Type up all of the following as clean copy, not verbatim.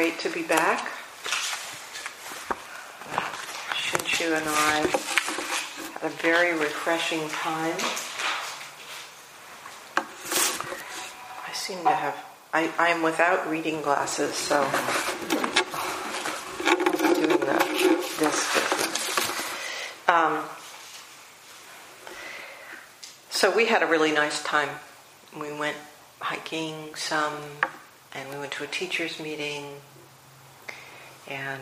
great to be back. Shinshu and I had a very refreshing time. I seem to have... I'm without reading glasses, so I'm doing this business. So we had a really nice time. We went hiking some, and we went to a teacher's meeting, and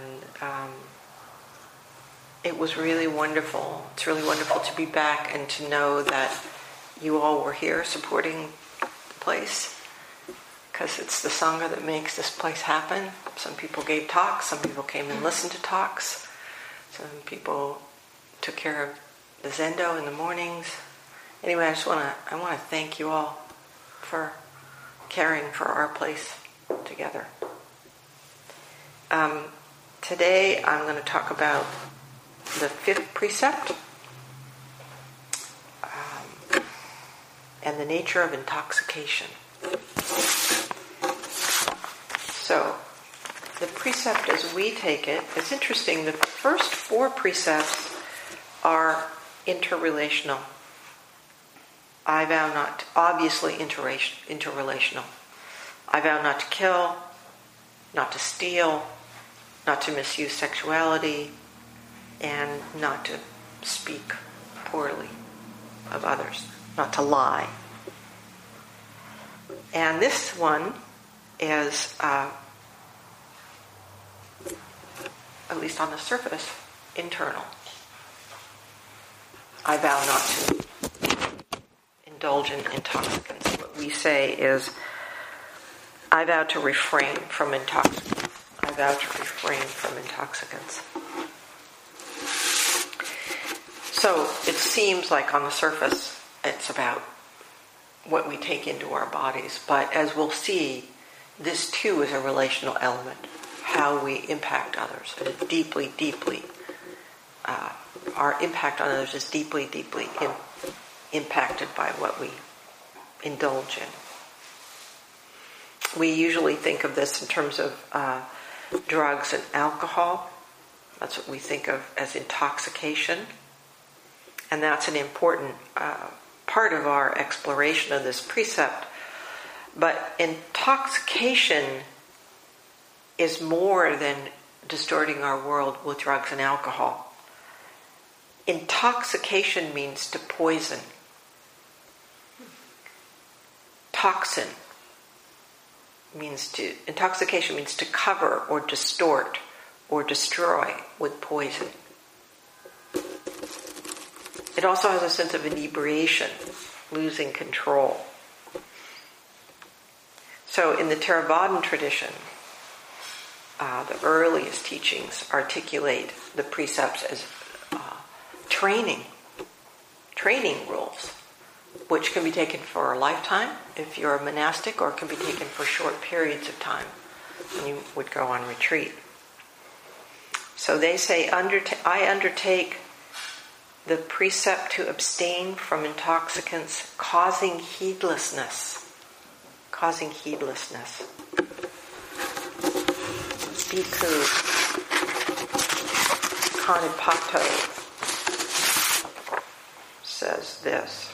it was really wonderful. It's really wonderful to be back and to know that you all were here supporting the place, because it's the Sangha that makes this place happen. Some people gave talks, some people came and listened to talks, some people took care of the Zendo in the mornings. Anyway, I want to thank you all for caring for our place together. Today I'm going to talk about the fifth precept and the nature of intoxication. So, the precept as we take it, it's interesting, the first four precepts are interrelational. I vow not, obviously interrelational. I vow not to kill, not to steal, not to misuse sexuality, and not to speak poorly of others, not to lie. And this one is, at least on the surface, internal. I vow not to indulge in intoxicants. What we say is, I vow to refrain from intoxicants. I vow to refrain from intoxicants. So it seems like on the surface it's about what we take into our bodies, but as we'll see, this too is a relational element. How we impact others is deeply, our impact on others is deeply impacted by what we indulge in. We usually think of this in terms of drugs and alcohol. That's what we think of as intoxication. And that's an important part of our exploration of this precept. But intoxication is more than distorting our world with drugs and alcohol. Intoxication means to poison. Intoxication means to cover or distort or destroy with poison. It also has a sense of inebriation, losing control. So in the Theravadan tradition, the earliest teachings articulate the precepts as training rules, which can be taken for a lifetime if you're a monastic, or can be taken for short periods of time when you would go on retreat. So they say, I undertake the precept to abstain from intoxicants causing heedlessness. Bhikkhu Kanipato says this.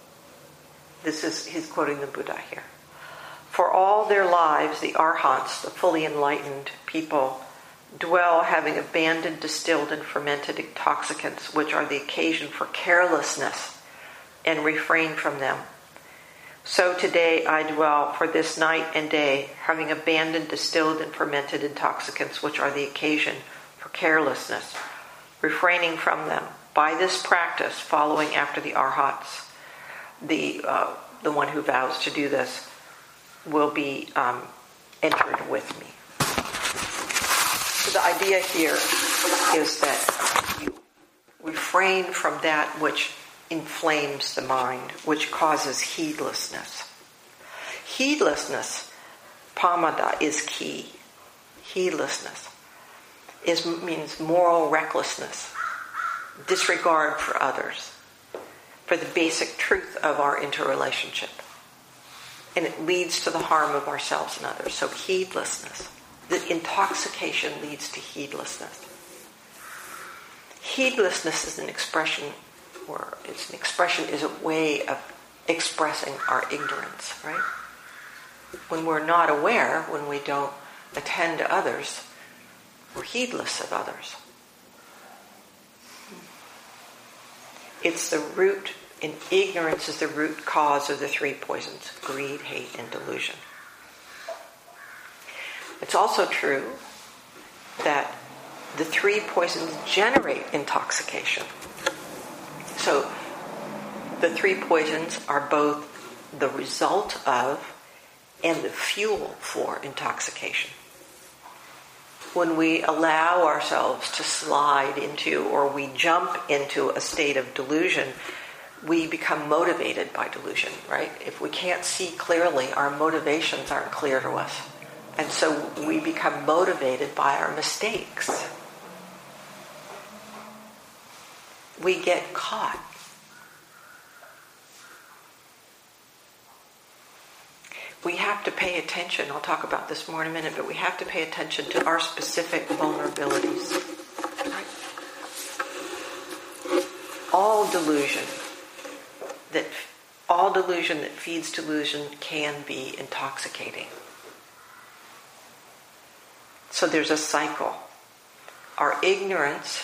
He's quoting the Buddha here. For all their lives, the arhats, the fully enlightened people, dwell having abandoned distilled and fermented intoxicants, which are the occasion for carelessness, and refrain from them. So today I dwell for this night and day, having abandoned distilled and fermented intoxicants, which are the occasion for carelessness, refraining from them. By this practice, following after the arhats, the one who vows to do this will be entered with me. So the idea here is that you refrain from that which inflames the mind, which causes heedlessness. Heedlessness, pamada, is key. Heedlessness means moral recklessness, disregard for others, for the basic truth of our interrelationship. And it leads to the harm of ourselves and others. So heedlessness. the intoxication leads to heedlessness. Heedlessness is an expression, is a way of expressing our ignorance, right? When we're not aware, when we don't attend to others, we're heedless of others. It's the root, and ignorance is the root cause of the three poisons: greed, hate, and delusion. It's also true that the three poisons generate intoxication. So the three poisons are both the result of and the fuel for intoxication. When we allow ourselves to slide into, or we jump into a state of delusion, we become motivated by delusion, right? If we can't see clearly, our motivations aren't clear to us. And so we become motivated by our mistakes. We get caught. We have to pay attention. I'll talk about this more in a minute, but we have to pay attention to our specific vulnerabilities. Right? All delusion that feeds delusion can be intoxicating. So there's a cycle. Our ignorance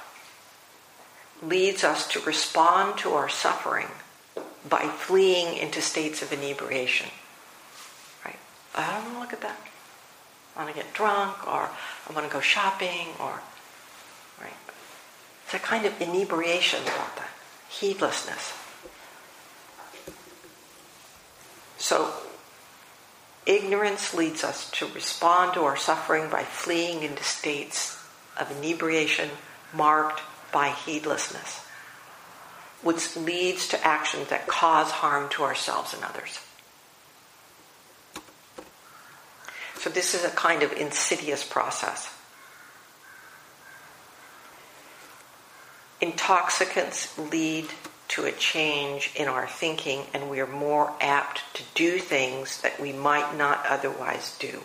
leads us to respond to our suffering by fleeing into states of inebriation. Right? I don't want to look at that. I want to get drunk, or I want to go shopping, or right. It's a kind of inebriation about that, heedlessness. So ignorance leads us to respond to our suffering by fleeing into states of inebriation marked by heedlessness, which leads to actions that cause harm to ourselves and others. So this is a kind of insidious process. Intoxicants lead to a change in our thinking, and we are more apt to do things that we might not otherwise do.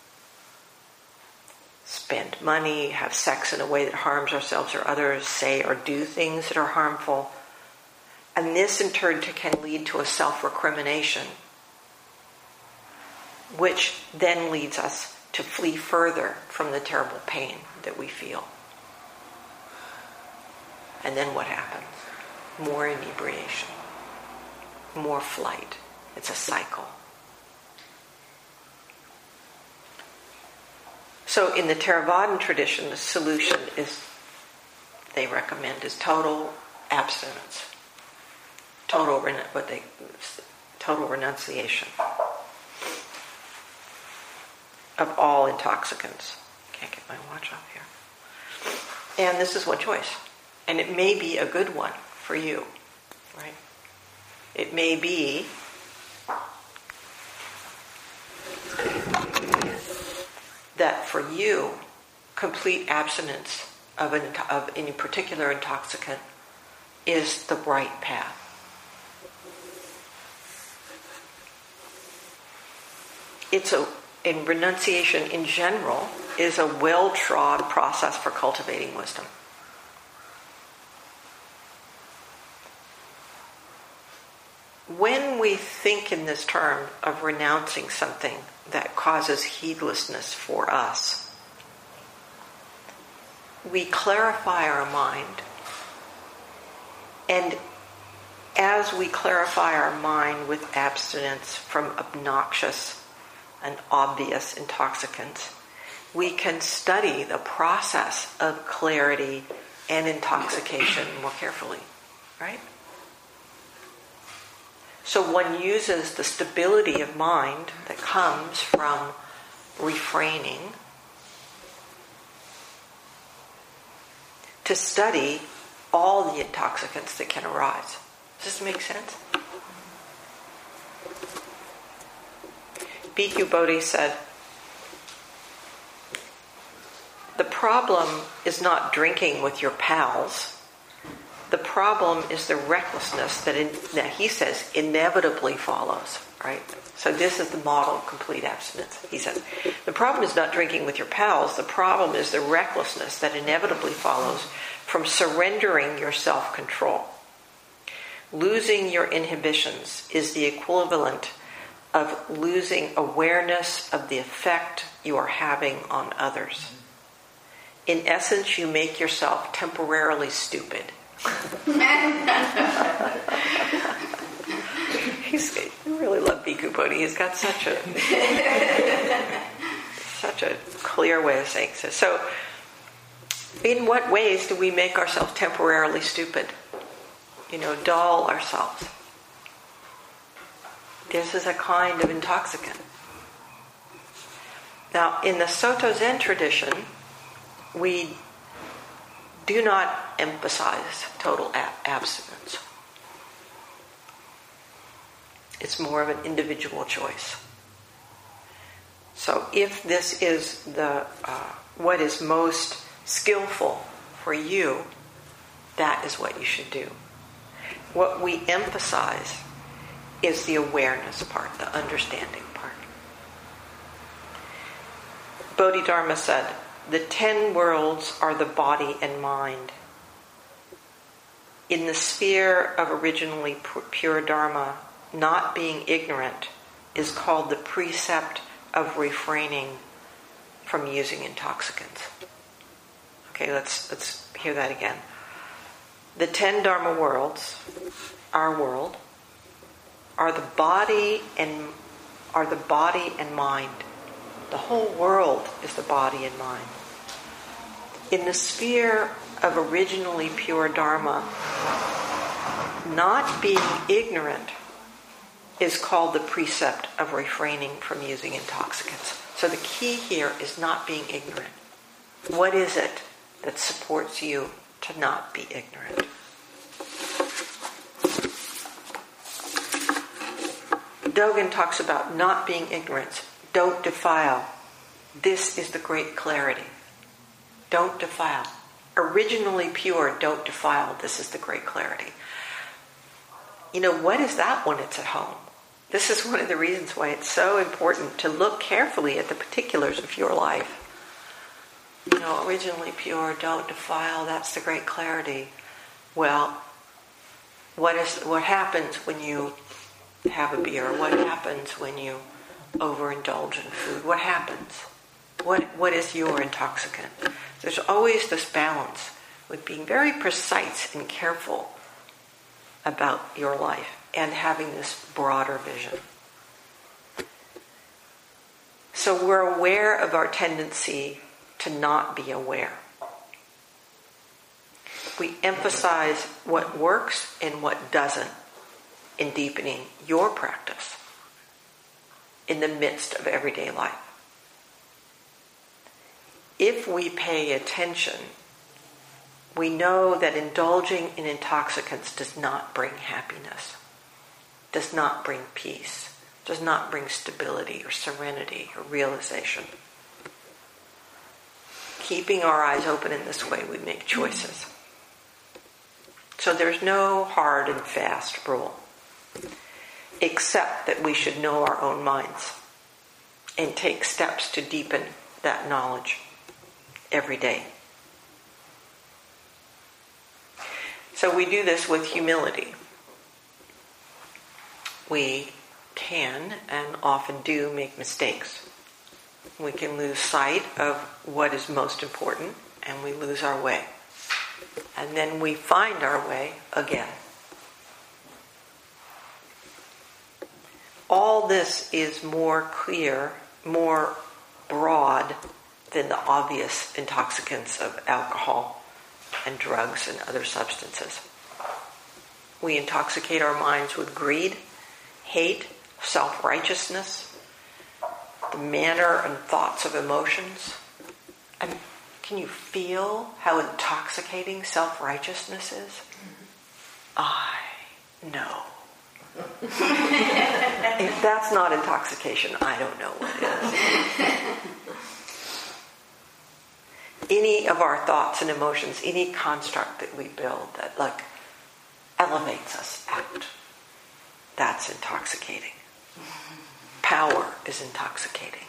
Spend money, have sex in a way that harms ourselves or others, say or do things that are harmful. And this in turn can lead to a self-recrimination, which then leads us to flee further from the terrible pain that we feel. And then what happens? More inebriation, more flight. It's a cycle. So in the Theravadan tradition, the solution they recommend is total abstinence, total renunciation of all intoxicants. Can't get my watch off here. And this is one choice. And it may be a good one for you, right? It may be that for you, complete abstinence of any particular intoxicant is the right path. And renunciation in general is a well-trod process for cultivating wisdom. When we think in this term of renouncing something that causes heedlessness for us, we clarify our mind. And as we clarify our mind with abstinence from obnoxious and obvious intoxicants, we can study the process of clarity and intoxication more carefully, right? So one uses the stability of mind that comes from refraining to study all the intoxicants that can arise. Does this make sense? Bhikkhu Bodhi said, the problem is not drinking with your pals. The problem is the recklessness that he says inevitably follows, right? So this is the model of complete abstinence. He says, the problem is not drinking with your pals. The problem is the recklessness that inevitably follows from surrendering your self-control. Losing your inhibitions is the equivalent of losing awareness of the effect you are having on others. In essence, you make yourself temporarily stupid. I really love Bhikkhu Bodhi. He's got such a clear way of saying this. So, in what ways do we make ourselves temporarily stupid? Dull ourselves. This is a kind of intoxicant. Now, in the Soto Zen tradition, we do not emphasize total abstinence. It's more of an individual choice. So if this is what is most skillful for you, that is what you should do. What we emphasize is the awareness part, the understanding part. Bodhidharma said, the 10 worlds are the body and mind. In the sphere of originally pure Dharma, not being ignorant is called the precept of refraining from using intoxicants. Okay, let's hear that again. The 10 Dharma worlds, our world, are the body and mind. The whole world is the body and mind. In the sphere of originally pure Dharma, not being ignorant is called the precept of refraining from using intoxicants. So the key here is not being ignorant. What is it that supports you to not be ignorant? Dogen talks about not being ignorant. Don't defile. This is the great clarity. Don't defile. Originally pure, don't defile. This is the great clarity. What is that when it's at home? This is one of the reasons why it's so important to look carefully at the particulars of your life. Originally pure, don't defile, that's the great clarity. Well, what happens when you have a beer? What happens when you overindulge in food? What happens? What is your intoxicant? There's always this balance with being very precise and careful about your life and having this broader vision. So we're aware of our tendency to not be aware. We emphasize what works and what doesn't in deepening your practice in the midst of everyday life. If we pay attention, we know that indulging in intoxicants does not bring happiness, does not bring peace, does not bring stability or serenity or realization. Keeping our eyes open in this way, we make choices. So there's no hard and fast rule, except that we should know our own minds and take steps to deepen that knowledge every day. So we do this with humility. We can and often do make mistakes. We can lose sight of what is most important and we lose our way. And then we find our way again. All this is more clear, more broad than the obvious intoxicants of alcohol and drugs and other substances. We intoxicate our minds with greed, hate, self-righteousness, the manner and thoughts of emotions. And can you feel how intoxicating self-righteousness is? I know. If that's not intoxication, I don't know what is. Any of our thoughts and emotions, any construct that we build that elevates us out, that's intoxicating. Power is intoxicating.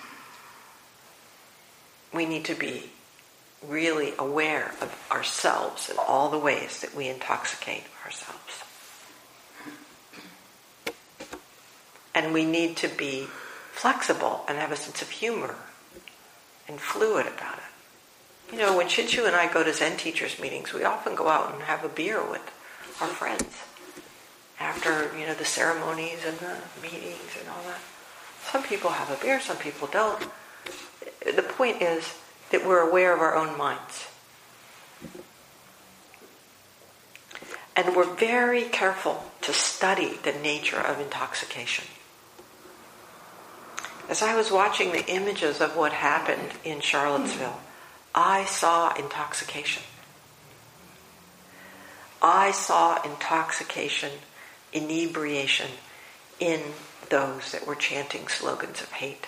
We need to be really aware of ourselves and all the ways that we intoxicate ourselves. And we need to be flexible and have a sense of humor and fluid about it. You know, when Shinchu and I go to Zen teachers meetings, we often go out and have a beer with our friends after, you know, the ceremonies and the meetings and all that. Some people have a beer, some people don't. The point is that we're aware of our own minds. And we're very careful to study the nature of intoxication. As I was watching the images of what happened in Charlottesville, I saw intoxication. I saw intoxication, inebriation in those that were chanting slogans of hate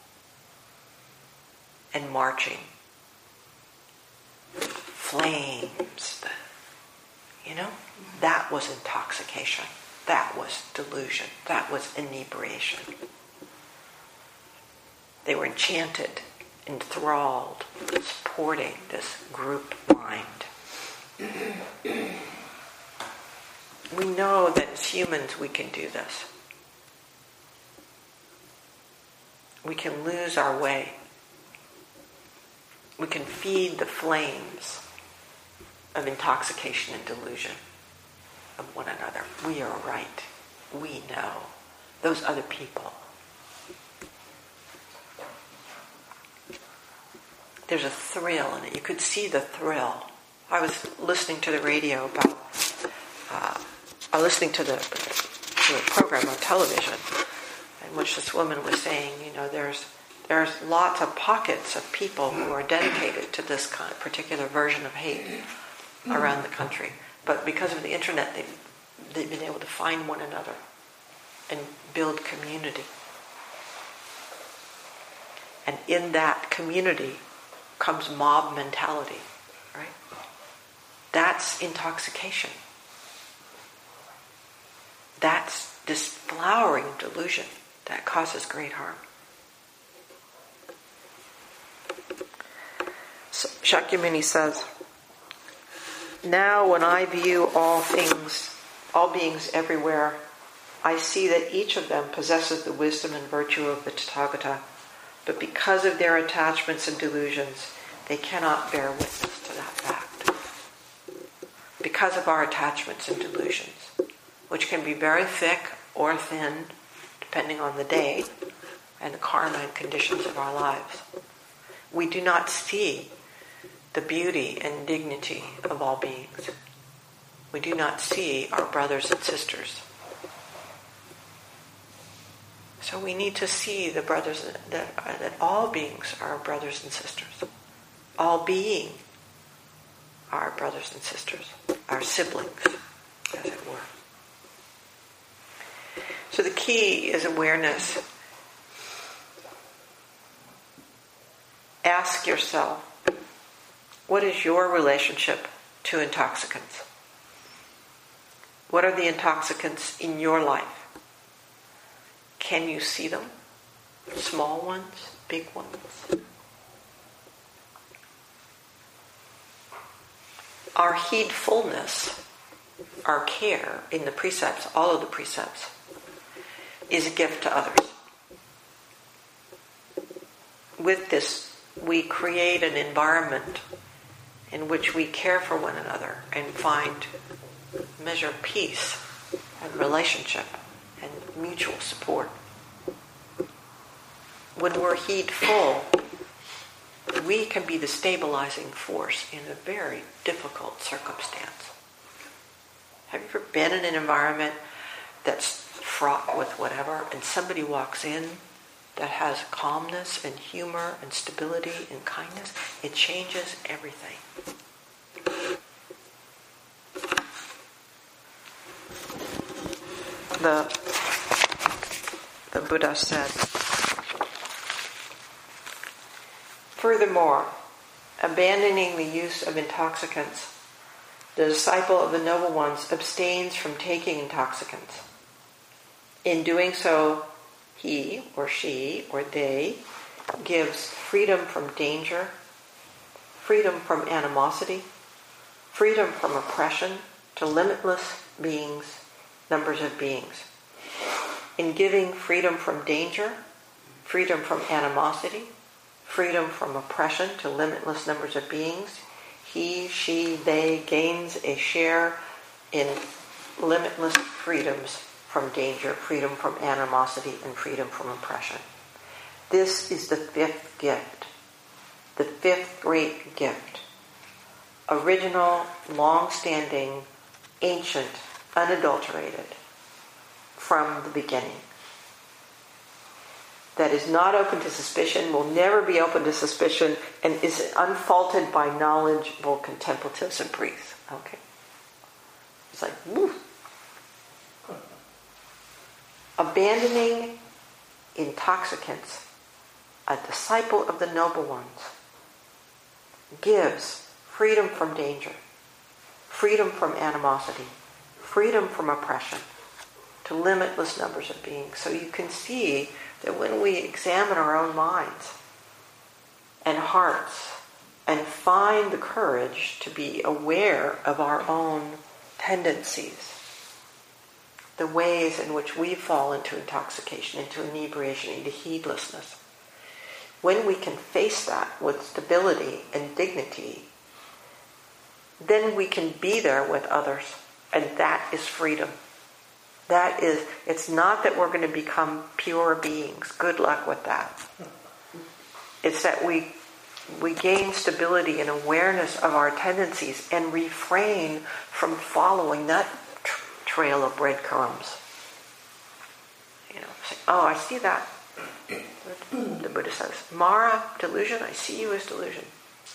and marching. Flames, you know? That was intoxication. That was delusion. That was inebriation. They were enchanted, enthralled, supporting this group mind. We know that as humans we can do this. We can lose our way. We can feed the flames of intoxication and delusion of one another. We are right. We know. Those other people. There's a thrill in it. You could see the thrill. I was listening to the radio about, I was listening to the program on television in which this woman was saying, you know, there's lots of pockets of people who are dedicated to this kind of particular version of hate around the country. But because of the internet, they've been able to find one another and build community. And in that community comes mob mentality, right? That's intoxication. That's this flowering of delusion that causes great harm. So Shakyamuni says, now when I view all beings everywhere, I see that each of them possesses the wisdom and virtue of the Tathagata, but because of their attachments and delusions, they cannot bear witness to that fact. Because of our attachments and delusions, which can be very thick or thin, depending on the day and the karma and conditions of our lives, we do not see the beauty and dignity of all beings. We do not see our brothers and sisters. So we need to see the brothers, that all beings are brothers and sisters. All being are brothers and sisters, our siblings, as it were. So the key is awareness. Ask yourself, what is your relationship to intoxicants? What are the intoxicants in your life? Can you see them? Small ones, big ones? Our heedfulness, our care in the precepts, all of the precepts, is a gift to others. With this, we create an environment in which we care for one another and measure peace and relationship and mutual support. When we're heedful, we can be the stabilizing force in a very difficult circumstance. Have you ever been in an environment that's fraught with whatever, and somebody walks in that has calmness and humor and stability and kindness? It changes everything. The Buddha said, furthermore, abandoning the use of intoxicants, the disciple of the noble ones abstains from taking intoxicants. In doing so, he or she or they gives freedom from danger, freedom from animosity, freedom from oppression to limitless beings, numbers of beings. In giving freedom from danger, freedom from animosity, freedom from oppression to limitless numbers of beings, he, she, they gains a share in limitless freedoms from danger, freedom from animosity, and freedom from oppression. This is the fifth gift, the fifth great gift. Original, long-standing, ancient, unadulterated, from the beginning. That is not open to suspicion, will never be open to suspicion, and is unfaulted by knowledgeable contemplatives and priests. Okay? It's like, woo. Abandoning intoxicants, a disciple of the noble ones, gives freedom from danger, freedom from animosity, freedom from oppression to limitless numbers of beings. So you can see that when we examine our own minds and hearts and find the courage to be aware of our own tendencies, the ways in which we fall into intoxication, into inebriation, into heedlessness, when we can face that with stability and dignity, then we can be there with others, and that is freedom. That is, it's not that we're going to become pure beings. Good luck with that. It's that we gain stability and awareness of our tendencies and refrain from following that trail of breadcrumbs. You know, say, oh, I see that. The Buddha says, Mara, delusion, I see you as delusion.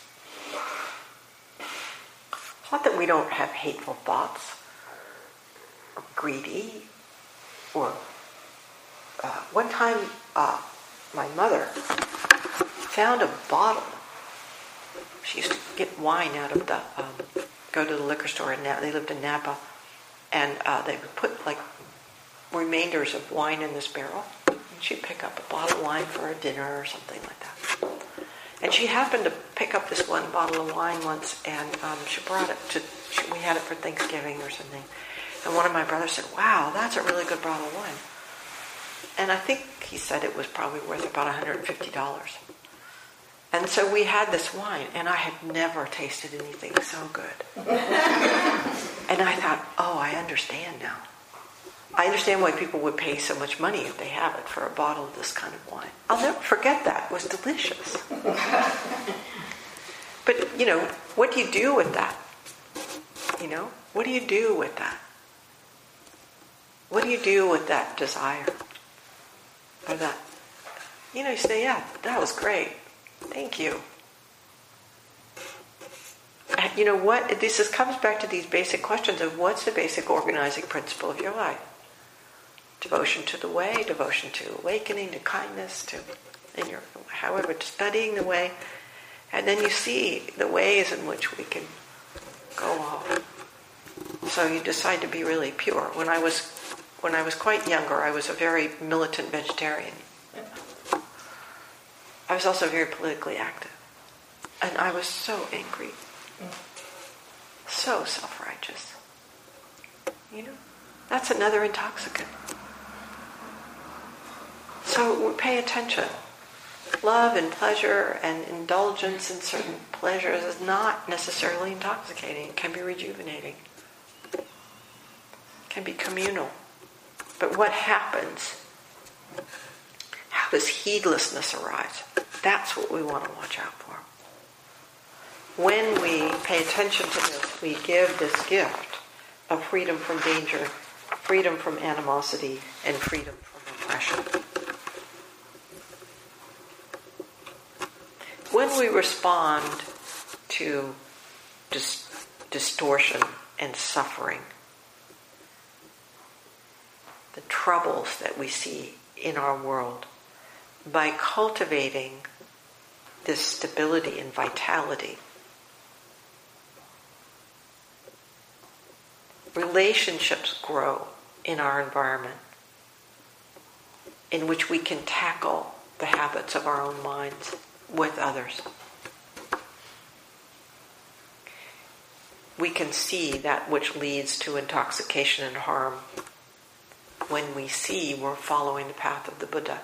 It's not that we don't have hateful thoughts, or greedy, or one time my mother found a bottle. She used to get wine out of the, go to the liquor store in Napa. They lived in Napa, and they would put like remainders of wine in this barrel. And she'd pick up a bottle of wine for a dinner or something like that. And she happened to pick up this one bottle of wine once, and she brought it to, we had it for Thanksgiving or something. And one of my brothers said, wow, that's a really good bottle of wine. And I think he said it was probably worth about $150. And so we had this wine, and I had never tasted anything so good. And I thought, oh, I understand now. I understand why people would pay so much money if they have it for a bottle of this kind of wine. I'll never forget that. It was delicious. But, you know, what do you do with that? You know, what do you do with that? What do you do with that desire? Or that, you know, you say, yeah, that was great. Thank you. And you know what? This comes back to these basic questions of what's the basic organizing principle of your life? Devotion to the way, devotion to awakening, to kindness, to, in your, however, to studying the way. And then you see the ways in which we can go off. So you decide to be really pure. When I was quite younger, I was a very militant vegetarian. I was also very politically active. And I was so angry. So self-righteous. You know, that's another intoxicant. So pay attention. Love and pleasure and indulgence in certain pleasures is not necessarily intoxicating. It can be rejuvenating. It can be communal. But what happens? How does heedlessness arise? That's what we want to watch out for. When we pay attention to this, we give this gift of freedom from danger, freedom from animosity, and freedom from oppression. When we respond to distortion and suffering, the troubles that we see in our world, by cultivating this stability and vitality, relationships grow in our environment. in which we can tackle the habits of our own minds with others. We can see that which leads to intoxication and harm when we see we're following the path of the Buddha.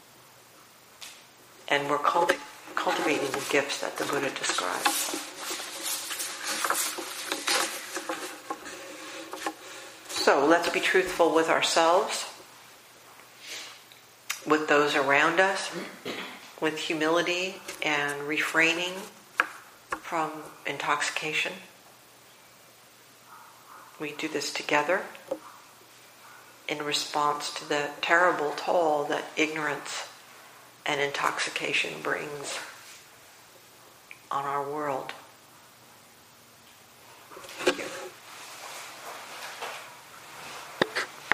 And we're cultivating the gifts that the Buddha describes. So let's be truthful with ourselves, with those around us, with humility and refraining from intoxication. We do this together in response to the terrible toll that ignorance and intoxication brings on our world.